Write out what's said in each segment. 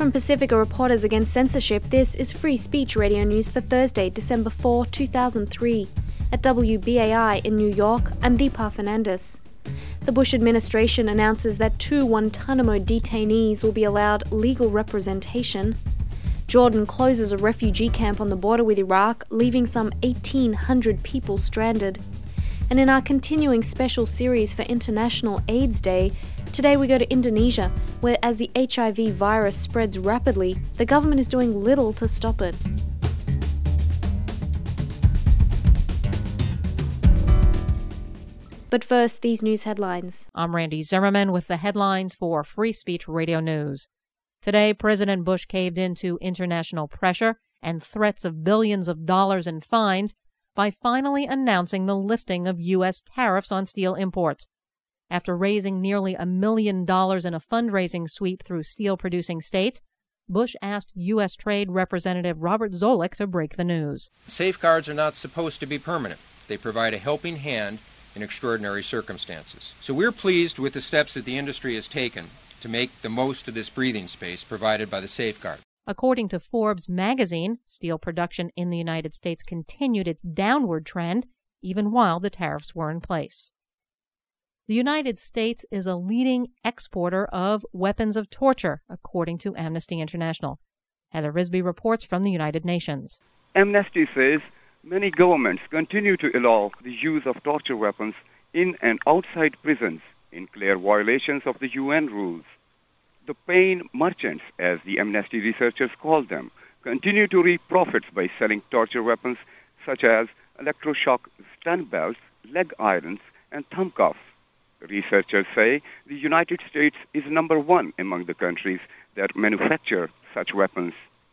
From Pacifica Reporters Against Censorship, this is Free Speech Radio News for Thursday, December 4, 2003. At WBAI in New York, I'm Deepa Fernandes. The Bush administration announces that 2 Guantanamo detainees will be allowed legal representation. Jordan closes a refugee camp on the border with Iraq, leaving some 1,800 people stranded. And in our continuing special series for International AIDS Day, today we go to Indonesia, where as the HIV virus spreads rapidly, the government is doing little to stop it. But first, these news headlines. I'm Randy Zimmerman with the headlines for Free Speech Radio News. Today, President Bush caved into international pressure and threats of billions of dollars in fines by finally announcing the lifting of U.S. tariffs on steel imports. After raising nearly $1 million in a fundraising sweep through steel-producing states, Bush asked U.S. Trade Representative Robert Zoellick to break the news. Safeguards are not supposed to be permanent. They provide a helping hand in extraordinary circumstances. So we're pleased with the steps that the industry has taken to make the most of this breathing space provided by the safeguard. According to Forbes magazine, steel production in the United States continued its downward trend even while the tariffs were in place. The United States is a leading exporter of weapons of torture, according to Amnesty International. Heather Risby reports from the United Nations. Amnesty says many governments continue to allow the use of torture weapons in and outside prisons in clear violations of the UN rules. The pain merchants, as the Amnesty researchers call them, continue to reap profits by selling torture weapons such as electroshock stun belts, leg irons, and thumb cuffs. Researchers say the United States is number 1 among the countries that manufacture such weapons.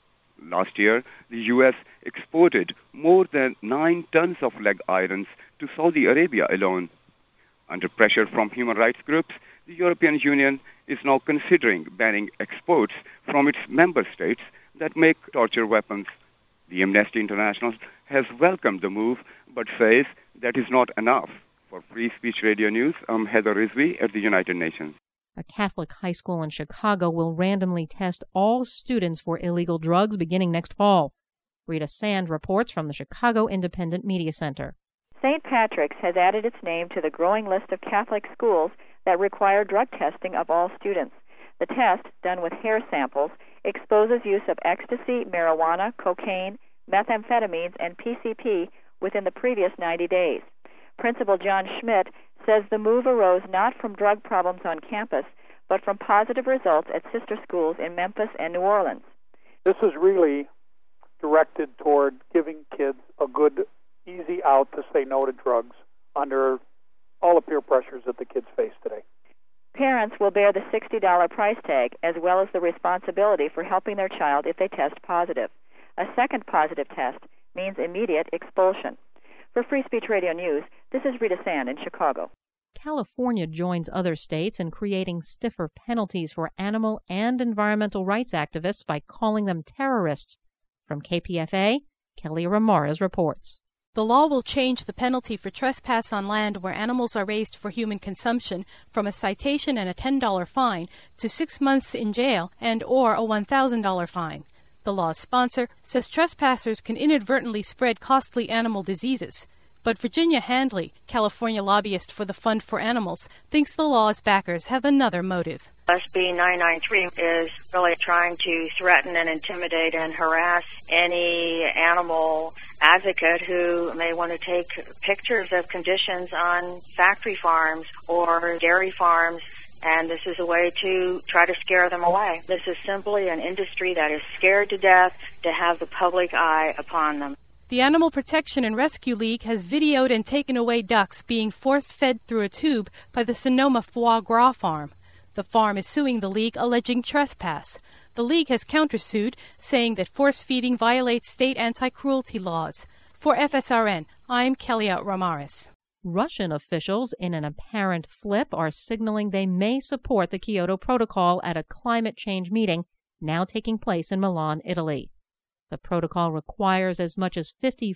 Last year, the U.S. exported more than 9 tons of leg irons to Saudi Arabia alone. Under pressure from human rights groups, the European Union is now considering banning exports from its member states that make torture weapons. The Amnesty International has welcomed the move, but says that is not enough. For Free Speech Radio News, I'm Heather Risby at the United Nations. A Catholic high school in Chicago will randomly test all students for illegal drugs beginning next fall. Rita Sand reports from the Chicago Independent Media Center. St. Patrick's has added its name to the growing list of Catholic schools that require drug testing of all students. The test, done with hair samples, exposes use of ecstasy, marijuana, cocaine, methamphetamines, and PCP within the previous 90 days. Principal John Schmidt says the move arose not from drug problems on campus, but from positive results at sister schools in Memphis and New Orleans. This is really directed toward giving kids a good, easy out to say no to drugs under all the peer pressures that the kids face today. Parents will bear the $60 price tag, as well as the responsibility for helping their child if they test positive. A second positive test means immediate expulsion. For Free Speech Radio News, this is Rita Sand in Chicago. California joins other states in creating stiffer penalties for animal and environmental rights activists by calling them terrorists. From KPFA, Kelly Ramirez reports. The law will change the penalty for trespass on land where animals are raised for human consumption from a citation and a $10 fine to 6 months in jail and or a $1,000 fine. The law's sponsor says trespassers can inadvertently spread costly animal diseases. But Virginia Handley, California lobbyist for the Fund for Animals, thinks the law's backers have another motive. SB 993 is really trying to threaten and intimidate and harass any animal advocate who may want to take pictures of conditions on factory farms or dairy farms, and this is a way to try to scare them away. This is simply an industry that is scared to death to have the public eye upon them. The Animal Protection and Rescue League has videoed and taken away ducks being force-fed through a tube by the Sonoma Foie Gras farm. The farm is suing the league, alleging trespass. The league has countersued, saying that force-feeding violates state anti-cruelty laws. For FSRN, I'm Kelly Ramirez. Russian officials, in an apparent flip, are signaling they may support the Kyoto Protocol at a climate change meeting now taking place in Milan, Italy. The protocol requires as much as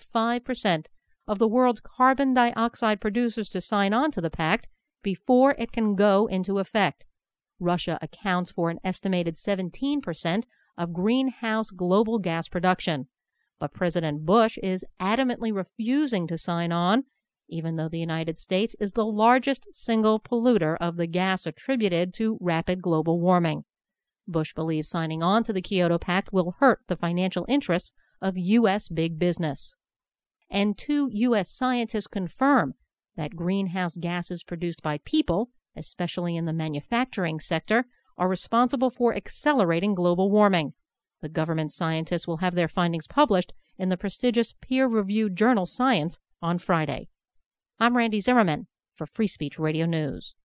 55% of the world's carbon dioxide producers to sign on to the pact before it can go into effect. Russia accounts for an estimated 17% of greenhouse global gas production. But President Bush is adamantly refusing to sign on, even though the United States is the largest single polluter of the gas attributed to rapid global warming. Bush believes signing on to the Kyoto Pact will hurt the financial interests of U.S. big business. And 2 U.S. scientists confirm that greenhouse gases produced by people, especially in the manufacturing sector, are responsible for accelerating global warming. The government scientists will have their findings published in the prestigious peer-reviewed journal Science on Friday. I'm Randy Zimmerman for Free Speech Radio News.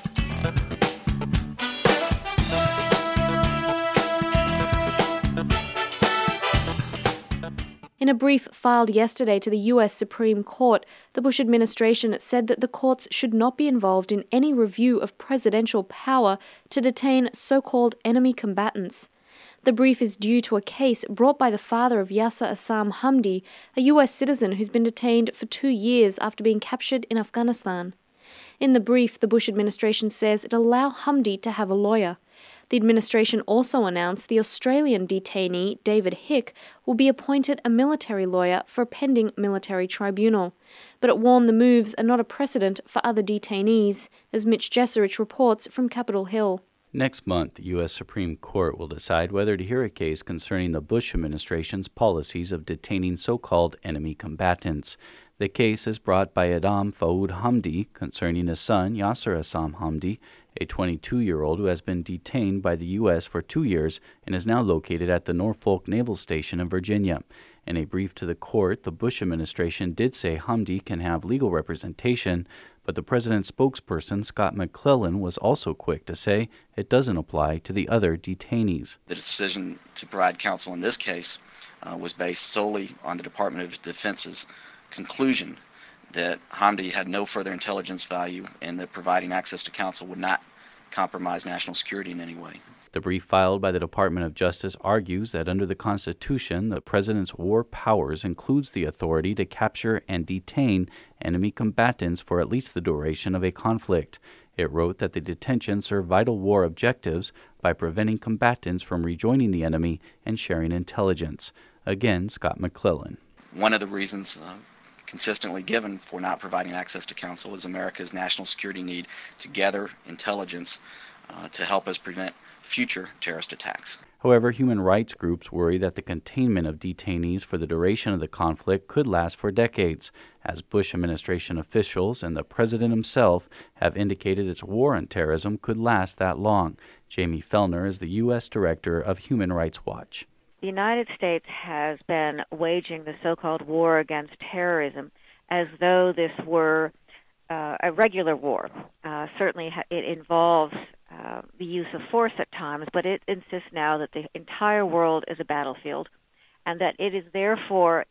In a brief filed yesterday to the U.S. Supreme Court, the Bush administration said that the courts should not be involved in any review of presidential power to detain so-called enemy combatants. The brief is due to a case brought by the father of Yasser Assam Hamdi, a U.S. citizen who's been detained for 2 years after being captured in Afghanistan. In the brief, the Bush administration says it'll allow Hamdi to have a lawyer. The administration also announced the Australian detainee, David Hick, will be appointed a military lawyer for a pending military tribunal. But it warned the moves are not a precedent for other detainees, as Mitch Jesserich reports from Capitol Hill. Next month, the U.S. Supreme Court will decide whether to hear a case concerning the Bush administration's policies of detaining so-called enemy combatants. The case is brought by Adam Faoud Hamdi concerning his son, Yasser Assam Hamdi, a 22-year-old who has been detained by the U.S. for 2 years and is now located at the Norfolk Naval Station in Virginia. In a brief to the court, the Bush administration did say Hamdi can have legal representation, but the president's spokesperson, Scott McClellan, was also quick to say it doesn't apply to the other detainees. The decision to provide counsel in this case was based solely on the Department of Defense's conclusion that Hamdi had no further intelligence value and that providing access to counsel would not compromise national security in any way. The brief filed by the Department of Justice argues that under the Constitution, the president's war powers includes the authority to capture and detain enemy combatants for at least the duration of a conflict. It wrote that the detention served vital war objectives by preventing combatants from rejoining the enemy and sharing intelligence. Again, Scott McClellan. One of the reasons consistently given for not providing access to counsel is America's national security need to gather intelligence to help us prevent future terrorist attacks. However, human rights groups worry that the containment of detainees for the duration of the conflict could last for decades, as Bush administration officials and the president himself have indicated its war on terrorism could last that long. Jamie Fellner is the U.S. Director of Human Rights Watch. The United States has been waging the so-called war against terrorism as though this were a regular war. Certainly it involves the use of force at times, but it insists now that the entire world is a battlefield and that it is therefore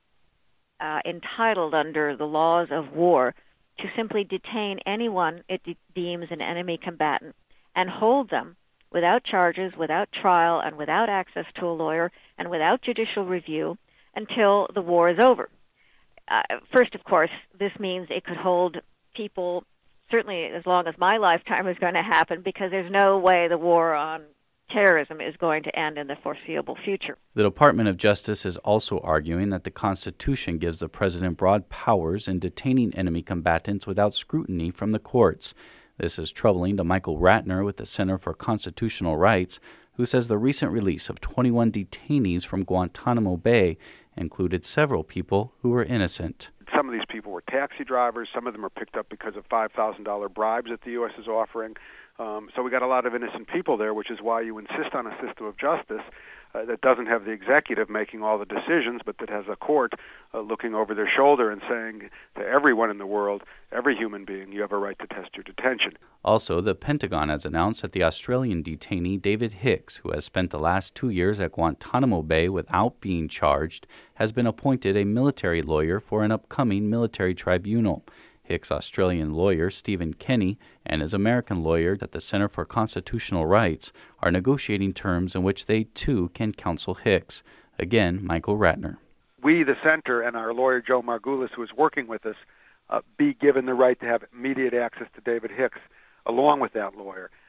entitled under the laws of war to simply detain anyone it deems an enemy combatant and hold them without charges, without trial, and without access to a lawyer, and without judicial review until the war is over. First, of course, this means it could hold people certainly as long as my lifetime is going to happen, because there's no way the war on terrorism is going to end in the foreseeable future. The Department of Justice is also arguing that the Constitution gives the president broad powers in detaining enemy combatants without scrutiny from the courts. This is troubling to Michael Ratner with the Center for Constitutional Rights, who says the recent release of 21 detainees from Guantanamo Bay included several people who were innocent. Some of these people were taxi drivers. Some of them are picked up because of $5,000 bribes that the U.S. is offering. So we got a lot of innocent people there, which is why you insist on a system of justice that doesn't have the executive making all the decisions, but that has a court looking over their shoulder and saying to everyone in the world, every human being, you have a right to test your detention. Also, the Pentagon has announced that the Australian detainee David Hicks, who has spent the last 2 years at Guantanamo Bay without being charged, has been appointed a military lawyer for an upcoming military tribunal. Hicks' Australian lawyer, Stephen Kenny, and his American lawyer at the Center for Constitutional Rights are negotiating terms in which they, too, can counsel Hicks. Again, Michael Ratner. We, the Center, and our lawyer, Joe Margulis, who is working with us, be given the right to have immediate access to David Hicks, along with that lawyer.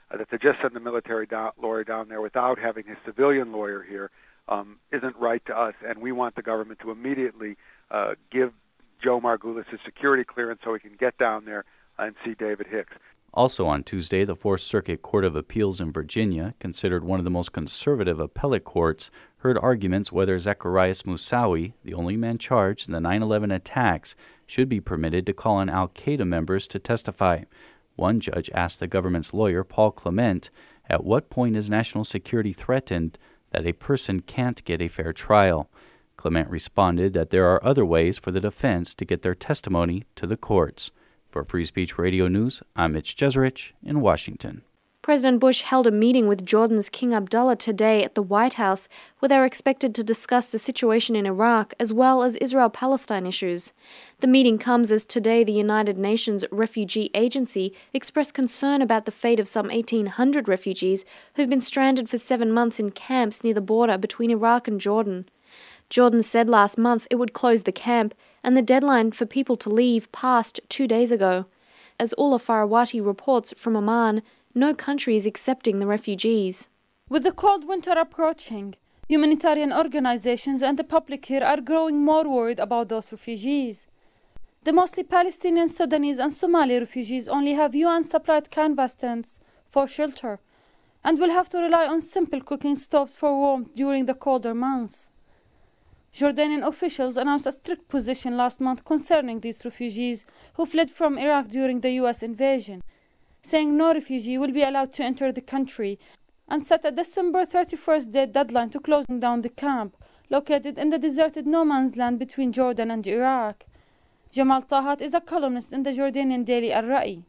that to just send the military lawyer down there without having his civilian lawyer here isn't right to us, and we want the government to immediately give Joe Margulis his security clearance so he can get down there and see David Hicks. Also on Tuesday, the Fourth Circuit Court of Appeals in Virginia, considered one of the most conservative appellate courts, heard arguments whether Zacarias Moussaoui, the only man charged in the 9/11 attacks, should be permitted to call on al-Qaeda members to testify. One judge asked the government's lawyer, Paul Clement, at what point is national security threatened that a person can't get a fair trial. Clement responded that there are other ways for the defense to get their testimony to the courts. For Free Speech Radio News, I'm Mitch Jeserich in Washington. President Bush held a meeting with Jordan's King Abdullah today at the White House, where they are expected to discuss the situation in Iraq as well as Israel-Palestine issues. The meeting comes as today the United Nations Refugee Agency expressed concern about the fate of some 1,800 refugees who've been stranded for 7 months in camps near the border between Iraq and Jordan. Jordan said last month it would close the camp, and the deadline for people to leave passed 2 days ago. As Ula Farawati reports from Amman, no country is accepting the refugees. With the cold winter approaching, humanitarian organizations and the public here are growing more worried about those refugees. The mostly Palestinian, Sudanese and Somali refugees only have UN-supplied canvas tents for shelter and will have to rely on simple cooking stoves for warmth during the colder months. Jordanian officials announced a strict position last month concerning these refugees who fled from Iraq during the U.S. invasion, saying no refugee will be allowed to enter the country, and set a December 31st deadline to closing down the camp, located in the deserted no man's land between Jordan and Iraq. Jamal Tahat is a columnist in the Jordanian daily Al-Ra'i.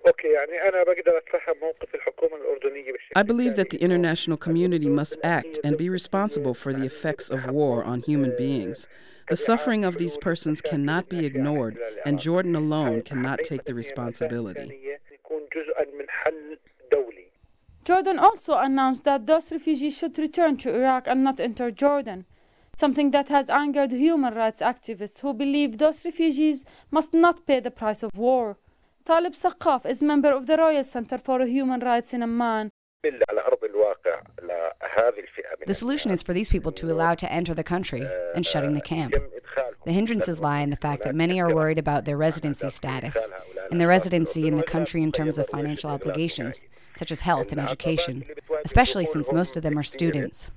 I believe that the international community must act and be responsible for the effects of war on human beings. The suffering of these persons cannot be ignored, and Jordan alone cannot take the responsibility. Jordan also announced that those refugees should return to Iraq and not enter Jordan, something that has angered human rights activists who believe those refugees must not pay the price of war. Talib Saqqaf is member of the Royal Center for Human Rights in Amman. The solution is for these people to allow to enter the country and shutting the camp. The hindrances lie in the fact that many are worried about their residency status and their residency in the country in terms of financial obligations, such as health and education, especially since most of them are students.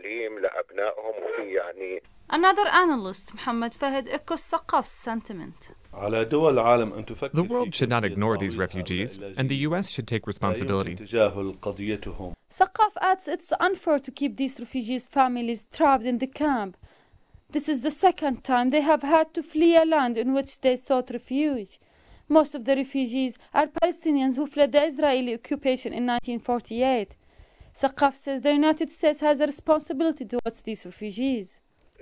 Another analyst, Mohammed Fahad, echoes Saqqaf's sentiment. The world should not ignore these refugees, and the U.S. should take responsibility. Saqqaf adds it's unfair to keep these refugees' families trapped in the camp. This is the second time they have had to flee a land in which they sought refuge. Most of the refugees are Palestinians who fled the Israeli occupation in 1948. Saqqaf says the United States has a responsibility towards these refugees.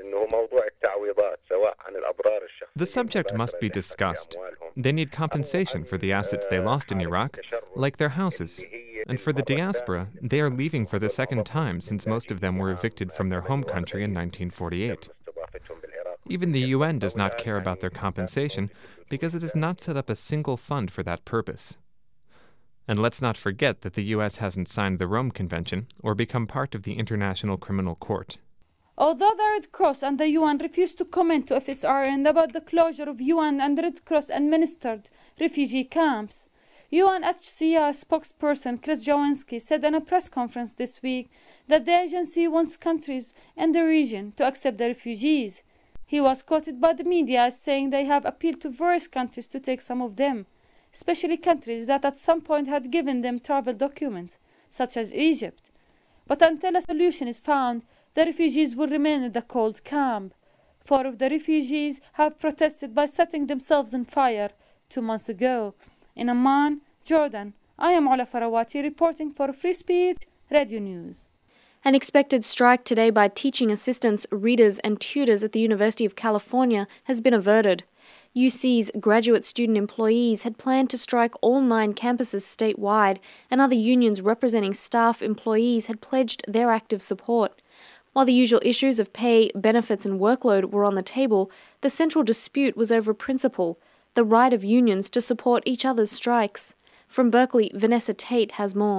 The subject must be discussed. They need compensation for the assets they lost in Iraq, like their houses. And for the diaspora, they are leaving for the second time since most of them were evicted from their home country in 1948. Even the UN does not care about their compensation because it has not set up a single fund for that purpose. And let's not forget that the U.S. hasn't signed the Rome Convention or become part of the International Criminal Court. Although the Red Cross and the UN refused to comment to FSRN about the closure of UN and Red Cross-administered refugee camps, UNHCR spokesperson Chris Jawinski said in a press conference this week that the agency wants countries in the region to accept the refugees. He was quoted by the media as saying they have appealed to various countries to take some of them, especially countries that at some point had given them travel documents, such as Egypt. But until a solution is found, the refugees will remain in the cold camp. 4 of the refugees have protested by setting themselves on fire 2 months ago. In Amman, Jordan, I am Ula Farawati reporting for Free Speech Radio News. An expected strike today by teaching assistants, readers and tutors at the University of California has been averted. UC's graduate student employees had planned to strike all 9 campuses statewide, and other unions representing staff employees had pledged their active support. While the usual issues of pay, benefits and workload were on the table, the central dispute was over principle, the right of unions to support each other's strikes. From Berkeley, Vanessa Tate has more.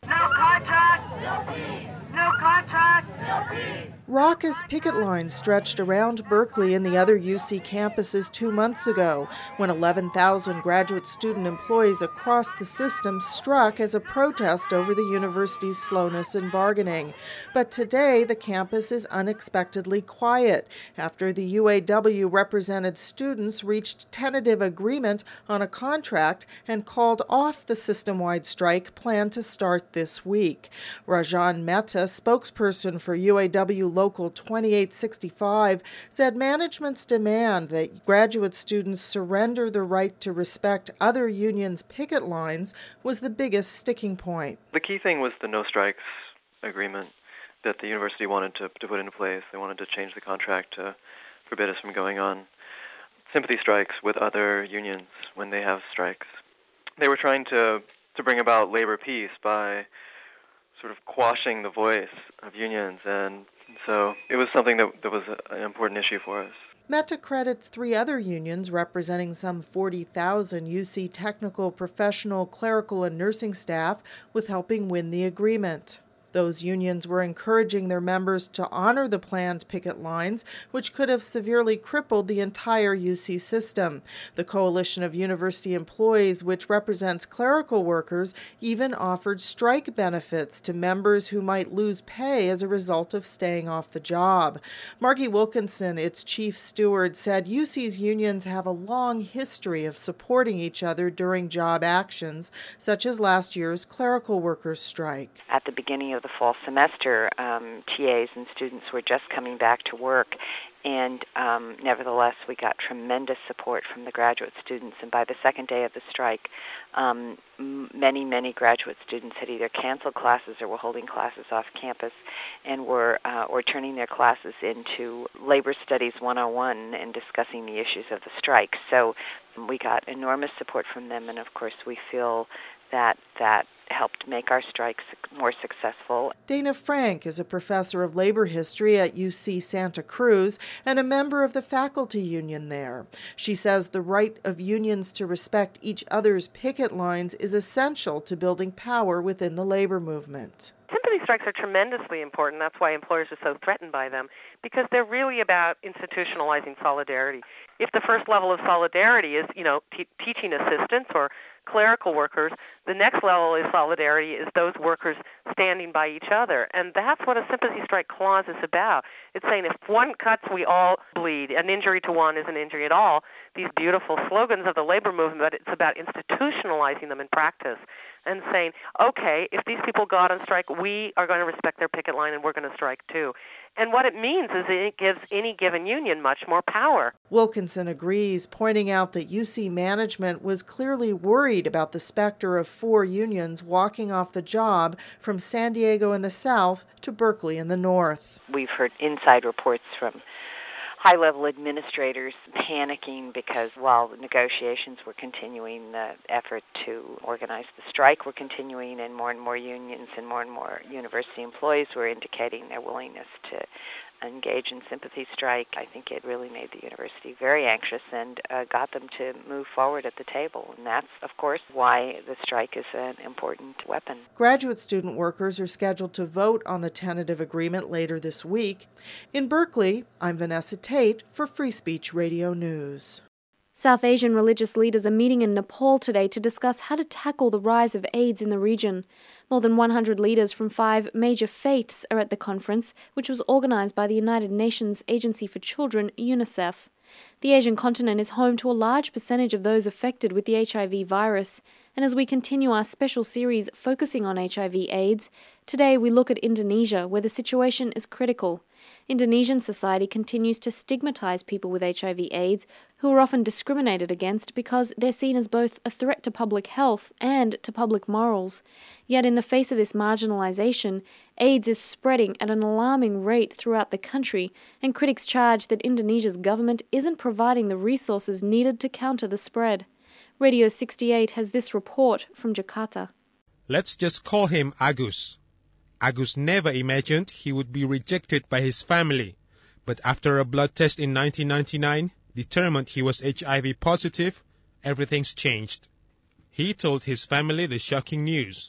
No contract! No fee! No contract! No fee! Raucous picket lines stretched around Berkeley and the other UC campuses 2 months ago when 11,000 graduate student employees across the system struck as a protest over the university's slowness in bargaining. But today, the campus is unexpectedly quiet after the UAW-represented students reached tentative agreement on a contract and called off the system-wide strike planned to start this week. Rajan Mehta, spokesperson for UAW Local 2865, said management's demand that graduate students surrender the right to respect other unions' picket lines was the biggest sticking point. The key thing was the no strikes agreement that the university wanted to put into place. They wanted to change the contract to forbid us from going on sympathy strikes with other unions when they have strikes. They were trying to bring about labor peace by sort of quashing the voice of unions, and so it was something that was an important issue for us. Mehta credits 3 other unions representing some 40,000 UC technical, professional, clerical, and nursing staff with helping win the agreement. Those unions were encouraging their members to honor the planned picket lines, which could have severely crippled the entire UC system. The Coalition of University Employees, which represents clerical workers, even offered strike benefits to members who might lose pay as a result of staying off the job. Margie Wilkinson, its chief steward, said UC's unions have a long history of supporting each other during job actions, such as last year's clerical workers' strike. At the beginning of the fall semester, TAs and students were just coming back to work, and nevertheless we got tremendous support from the graduate students, and by the second day of the strike, many graduate students had either canceled classes or were holding classes off campus and were or turning their classes into Labor Studies 101 and discussing the issues of the strike. So we got enormous support from them, and of course we feel that helped make our strikes more successful. Dana Frank is a professor of labor history at UC Santa Cruz and a member of the faculty union there. She says the right of unions to respect each other's picket lines is essential to building power within the labor movement. Sympathy strikes are tremendously important. That's why employers are so threatened by them, because they're really about institutionalizing solidarity. If the first level of solidarity is, teaching assistants or clerical workers, the next level of solidarity is those workers standing by each other. And that's what a sympathy strike clause is about. It's saying if one cuts, we all bleed. An injury to one is an injury at all. These beautiful slogans of the labor movement, but it's about institutionalizing them in practice and saying, okay, if these people go out on strike, we are going to respect their picket line and we're going to strike too. And what it means is it gives any given union much more power. Wilkinson agrees, pointing out that UC management was clearly worried about the specter of 4 unions walking off the job from San Diego in the south to Berkeley in the north. We've heard inside reports from high-level administrators panicking because while the negotiations were continuing, the effort to organize the strike were continuing, and more unions and more university employees were indicating their willingness to engage in sympathy strike. I think it really made the university very anxious and got them to move forward at the table. And that's, of course, why the strike is an important weapon. Graduate student workers are scheduled to vote on the tentative agreement later this week. In Berkeley, I'm Vanessa Tate for Free Speech Radio News. South Asian religious leaders are meeting in Nepal today to discuss how to tackle the rise of AIDS in the region. More than 100 leaders from 5 major faiths are at the conference, which was organized by the United Nations Agency for Children, UNICEF. The Asian continent is home to a large percentage of those affected with the HIV virus, and as we continue our special series focusing on HIV/AIDS, today we look at Indonesia, where the situation is critical. Indonesian society continues to stigmatize people with HIV/AIDS, who are often discriminated against because they're seen as both a threat to public health and to public morals. Yet in the face of this marginalization, AIDS is spreading at an alarming rate throughout the country, and critics charge that Indonesia's government isn't providing the resources needed to counter the spread. Radio 68 has this report from Jakarta. Let's just call him Agus. Agus never imagined he would be rejected by his family, but after a blood test in 1999 determined he was HIV positive, everything's changed. He told his family the shocking news,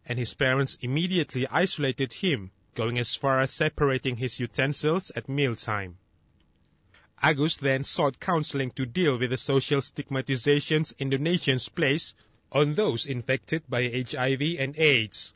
and his parents immediately isolated him, going as far as separating his utensils at mealtime. Agus then sought counseling to deal with the social stigmatizations Indonesians place on those infected by HIV and AIDS.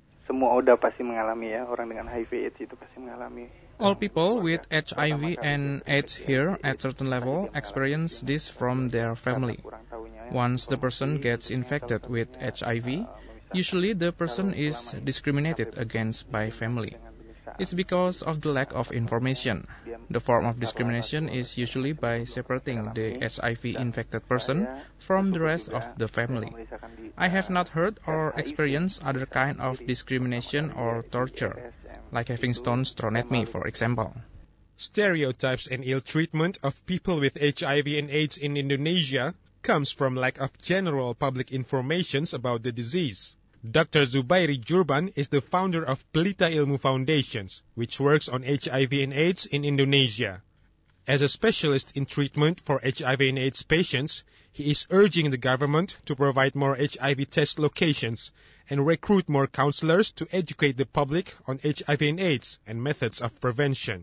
All people with HIV and AIDS here at certain level experience this from their family. Once the person gets infected with HIV, usually the person is discriminated against by family. It's because of the lack of information. The form of discrimination is usually by separating the HIV-infected person from the rest of the family. I have not heard or experienced other kind of discrimination or torture, like having stones thrown at me, for example. Stereotypes and ill treatment of people with HIV and AIDS in Indonesia comes from lack of general public information about the disease. Dr. Zubairi Jurban is the founder of Pelita Ilmu Foundations, which works on HIV and AIDS in Indonesia. As a specialist in treatment for HIV and AIDS patients, he is urging the government to provide more HIV test locations and recruit more counselors to educate the public on HIV and AIDS and methods of prevention.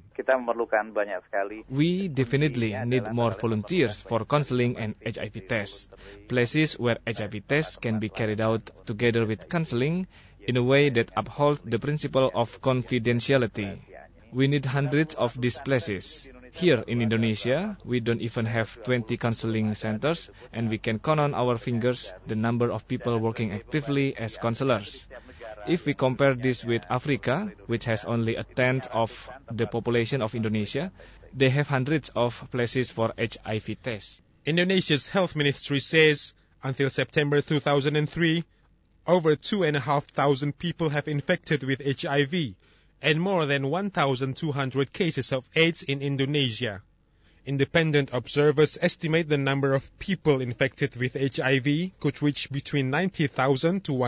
We definitely need more volunteers for counseling and HIV tests. Places where HIV tests can be carried out together with counseling in a way that upholds the principle of confidentiality. We need hundreds of these places. Here in Indonesia, we don't even have 20 counseling centers, and we can count on our fingers the number of people working actively as counselors. If we compare this with Africa, which has only a tenth of the population of Indonesia, they have hundreds of places for HIV tests. Indonesia's health ministry says, until September 2003, over 2,500 people have infected with HIV, and more than 1,200 cases of AIDS in Indonesia. Independent observers estimate the number of people infected with HIV could reach between 90,000 to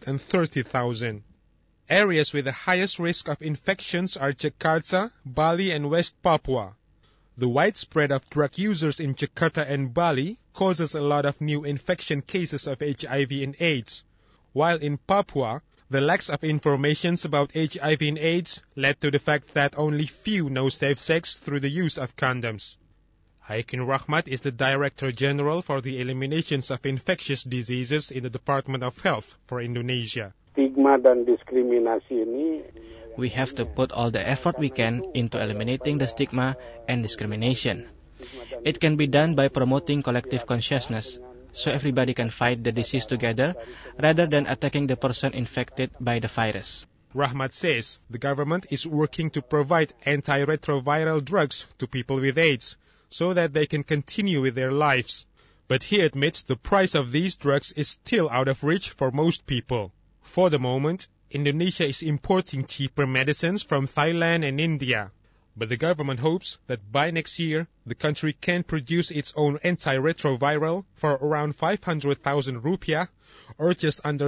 130,000. Areas with the highest risk of infections are Jakarta, Bali, and West Papua. The widespread of drug users in Jakarta and Bali causes a lot of new infection cases of HIV and AIDS, while in Papua, the lack of information about HIV and AIDS led to the fact that only few know safe sex through the use of condoms. Haikin Rahmat is the Director General for the Eliminations of Infectious Diseases in the Department of Health for Indonesia. Stigma dan diskriminasi ini. We have to put all the effort we can into eliminating the stigma and discrimination. It can be done by promoting collective consciousness, so everybody can fight the disease together rather than attacking the person infected by the virus. Rahmat says the government is working to provide antiretroviral drugs to people with AIDS so that they can continue with their lives. But he admits the price of these drugs is still out of reach for most people. For the moment, Indonesia is importing cheaper medicines from Thailand and India. But the government hopes that by next year, the country can produce its own antiretroviral for around 500,000 rupiah, or just under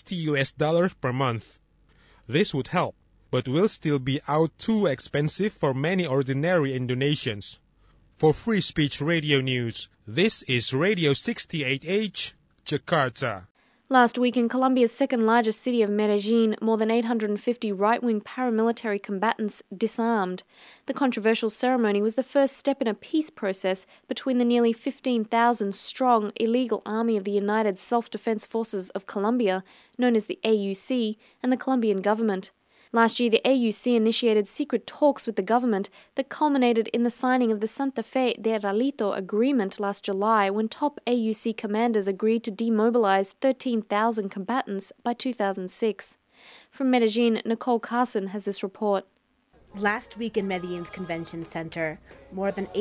$60 per month. This would help, but will still be out too expensive for many ordinary Indonesians. For Free Speech Radio News, this is Radio 68H, Jakarta. Last week in Colombia's second-largest city of Medellin, more than 850 right-wing paramilitary combatants disarmed. The controversial ceremony was the first step in a peace process between the nearly 15,000-strong illegal army of the United Self-Defense Forces of Colombia, known as the AUC, and the Colombian government. Last year, the AUC initiated secret talks with the government that culminated in the signing of the Santa Fe de Ralito agreement last July, when top AUC commanders agreed to demobilize 13,000 combatants by 2006. From Medellin, Nicole Carson has this report. Last week in Medellin's convention center, more than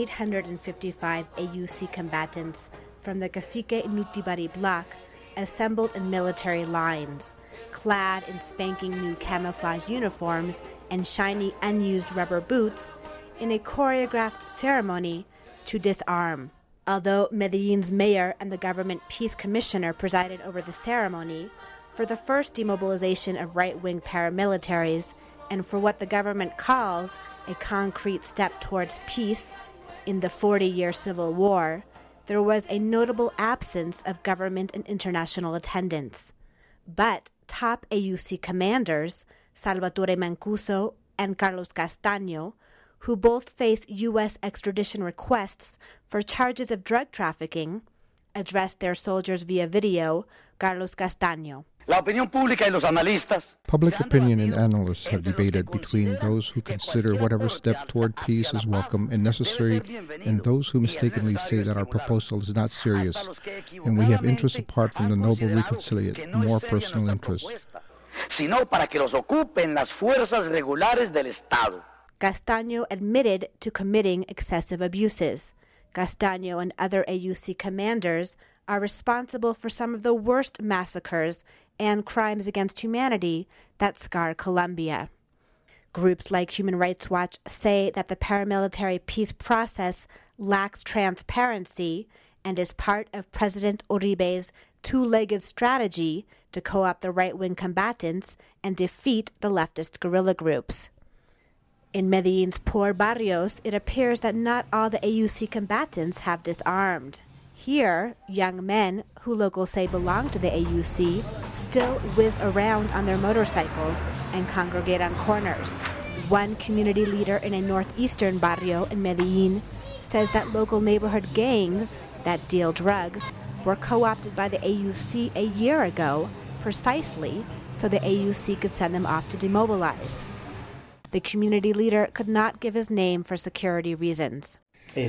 855 AUC combatants from the Cacique Inutibari bloc assembled in military lines, clad in spanking new camouflage uniforms and shiny unused rubber boots, in a choreographed ceremony to disarm. Although Medellin's mayor and the government peace commissioner presided over the ceremony, for the first demobilization of right-wing paramilitaries and for what the government calls a concrete step towards peace in the 40-year civil war, there was a notable absence of government and international attendance. But top AUC commanders, Salvatore Mancuso and Carlos Castaño, who both face U.S. extradition requests for charges of drug trafficking, addressed their soldiers via video. Carlos Castaño. Public opinion and analysts have debated between those who consider whatever step toward peace is welcome and necessary and those who mistakenly say that our proposal is not serious and we have interests apart from the noble reconciliate, more personal interests. Castaño admitted to committing excessive abuses. Castaño and other AUC commanders are responsible for some of the worst massacres and crimes against humanity that scar Colombia. Groups like Human Rights Watch say that the paramilitary peace process lacks transparency and is part of President Uribe's two-legged strategy to co-opt the right-wing combatants and defeat the leftist guerrilla groups. In Medellin's poor barrios, it appears that not all the AUC combatants have disarmed. Here, young men, who locals say belong to the AUC, still whiz around on their motorcycles and congregate on corners. One community leader in a northeastern barrio in Medellin says that local neighborhood gangs that deal drugs were co-opted by the AUC a year ago, precisely so the AUC could send them off to demobilize. The community leader could not give his name for security reasons. All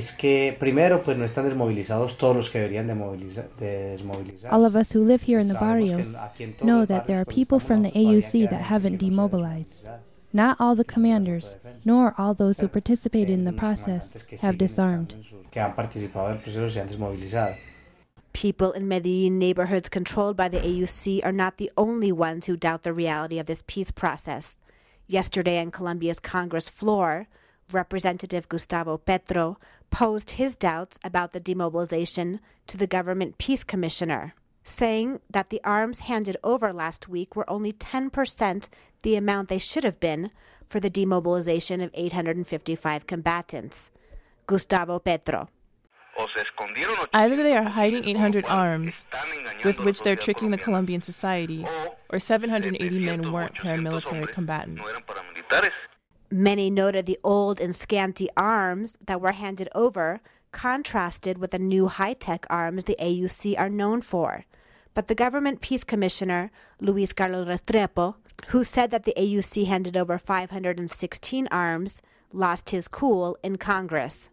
of us who live here in the barrios know that there are people from the AUC that haven't demobilized. Not all the commanders, nor all those who participated in the process, have disarmed. People in Medellin neighborhoods controlled by the AUC are not the only ones who doubt the reality of this peace process. Yesterday on Colombia's Congress floor, Representative Gustavo Petro posed his doubts about the demobilization to the government peace commissioner, saying that the arms handed over last week were only 10% the amount they should have been for the demobilization of 855 combatants. Gustavo Petro. Either they are hiding 800 arms, with which they're tricking the Colombian society, or 780 men weren't paramilitary combatants. Many noted the old and scanty arms that were handed over contrasted with the new high-tech arms the AUC are known for. But the government peace commissioner, Luis Carlos Restrepo, who said that the AUC handed over 516 arms, lost his cool in Congress.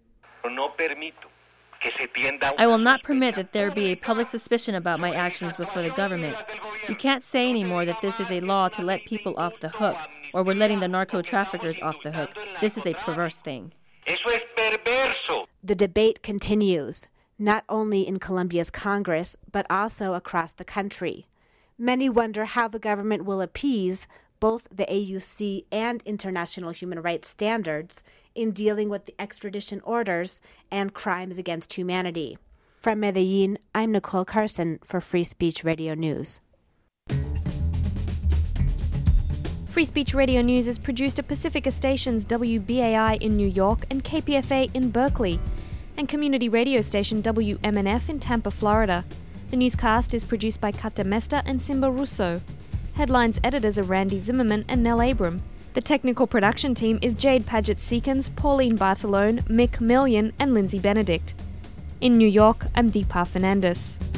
I will not permit that there be a public suspicion about my actions before the government. You can't say anymore that this is a law to let people off the hook, or we're letting the narco-traffickers off the hook. This is a perverse thing. The debate continues, not only in Colombia's Congress, but also across the country. Many wonder how the government will appease both the AUC and international human rights standards in dealing with the extradition orders and crimes against humanity. From Medellin, I'm Nicole Carson for Free Speech Radio News. Free Speech Radio News is produced at Pacifica Stations WBAI in New York and KPFA in Berkeley, and community radio station WMNF in Tampa, Florida. The newscast is produced by Kata Mesta and Simba Russo. Headlines editors are Randy Zimmerman and Nell Abram. The technical production team is Jade Paget-Seekins, Pauline Bartolone, Mick Million, and Lindsay Benedict. In New York, I'm Deepa Fernandez.